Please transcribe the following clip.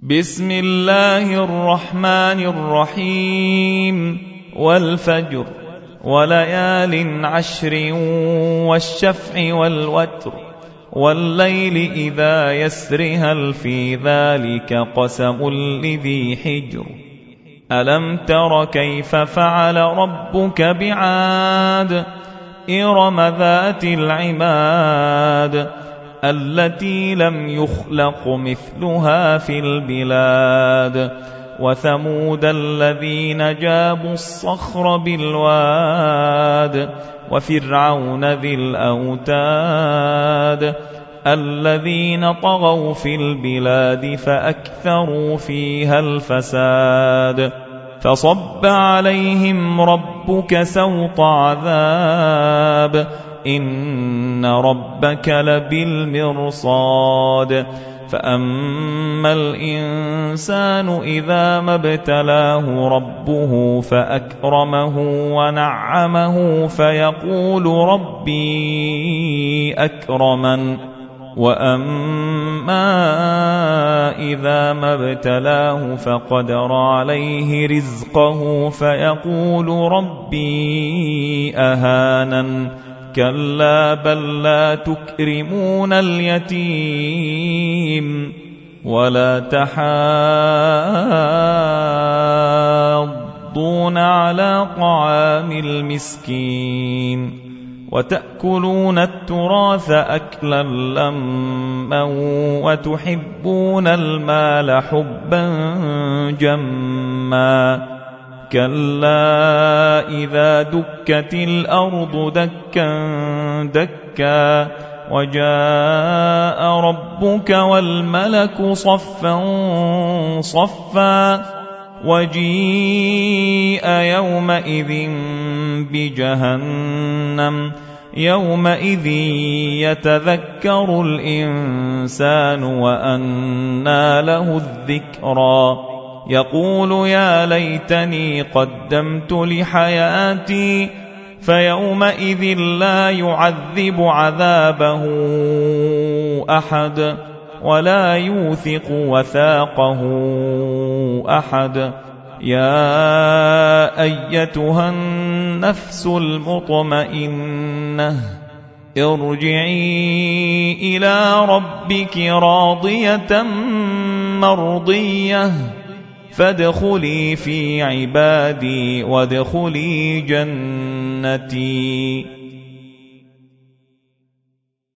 بسم الله الرحمن الرحيم والفجر وليال عشر والشفع والوتر والليل إذا يسر هل في ذلك قسم لذي حجر ألم تر كيف فعل ربك بعاد إرم ذات العماد التي لم يخلق مثلها في البلاد وثمود الذين جابوا الصخر بالواد وفرعون ذي الأوتاد الذين طغوا في البلاد فأكثروا فيها الفساد فصب عليهم ربك سوط عذاب إن ربك لبالمرصاد فأما الإنسان إذا ما ابتلاه ربه فأكرمه ونعمه فيقول ربي أكرمن وأما إذا ما ابتلاه فقدر عليه رزقه فيقول ربي أهانن كلا بل لا تكرمون اليتيم ولا تحاضون على طعام المسكين وتأكلون التراث أكلا لما وتحبون المال حبا جما كلا إذا دكت الأرض دكا دكا وجاء ربك والملك صفا صفا وجيء يومئذ بجهنم يومئذ يتذكر الإنسان وأنى له الذكرى يقول يا ليتني قدمت لحياتي فيومئذ لا يعذب عذابه أحد ولا يوثق وثاقه أحد يا أيتها النفس المطمئنة ارجعي إلى ربك راضية مرضية فادخلي في عبادي وادخلي جنتي